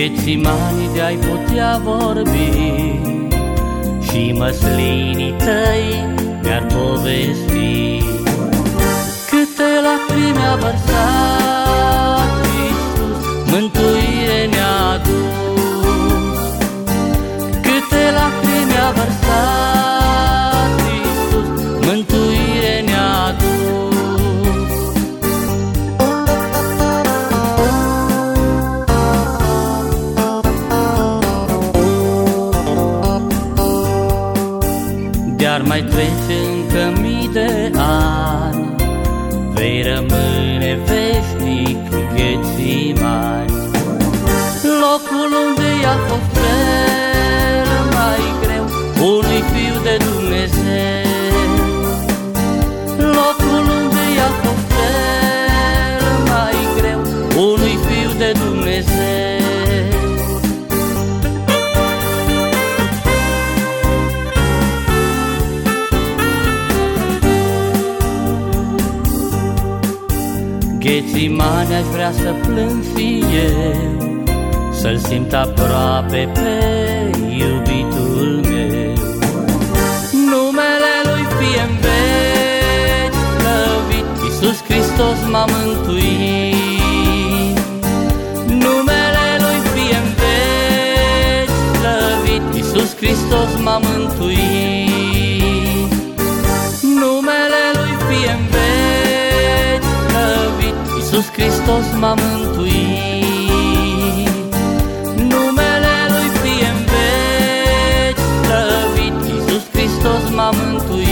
Ghețimani de-ai putea vorbi și măslinii tăi mi-ar povesti câte lacrimi a vărsat Iisus, mântuire ne-a adus. Câte lacrimi a vărsat Iisus, mântuire ne-a adus. Dar mai trece încă mii de ani, vei rămâne veșnic Ghețimani, locul unde i-a fost cel mai greu unui Fiu de Dumnezeu, locul unde i-a fost cel mai greu unui Fiu de Dumnezeu. Ghețimani aș vrea să plâng și eu, să-L simt aproape pe iubitul meu. Numele Lui fie-n veci slăvit, Iisus Hristos m-a mântuit. Numele Lui fie-n veci slăvit, Iisus Hristos m-a mântuit. Numele Lui fie-n veci, Iisus Hristos m-a mântuit. Numele Lui fie-n veci slăvit, Iisus Hristos m-a mântuit.